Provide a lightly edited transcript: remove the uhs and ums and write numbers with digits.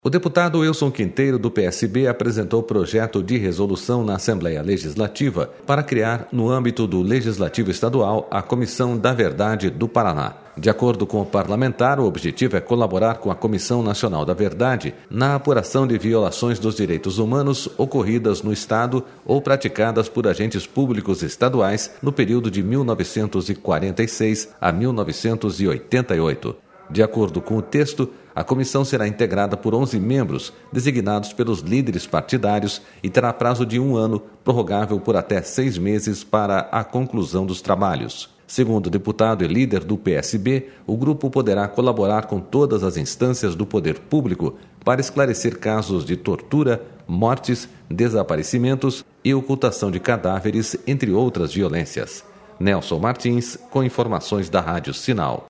O deputado Wilson Quinteiro, do PSB, apresentou projeto de resolução na Assembleia Legislativa para criar, no âmbito do Legislativo Estadual, a Comissão da Verdade do Paraná. De acordo com o parlamentar, o objetivo é colaborar com a Comissão Nacional da Verdade na apuração de violações dos direitos humanos ocorridas no Estado ou praticadas por agentes públicos estaduais no período de 1946 a 1988. De acordo com o texto, a comissão será integrada por 11 membros, designados pelos líderes partidários, e terá prazo de 1 ano, prorrogável por até 6 meses para a conclusão dos trabalhos. Segundo o deputado e líder do PSB, o grupo poderá colaborar com todas as instâncias do poder público para esclarecer casos de tortura, mortes, desaparecimentos e ocultação de cadáveres, entre outras violências. Nelson Martins, com informações da Rádio Sinal.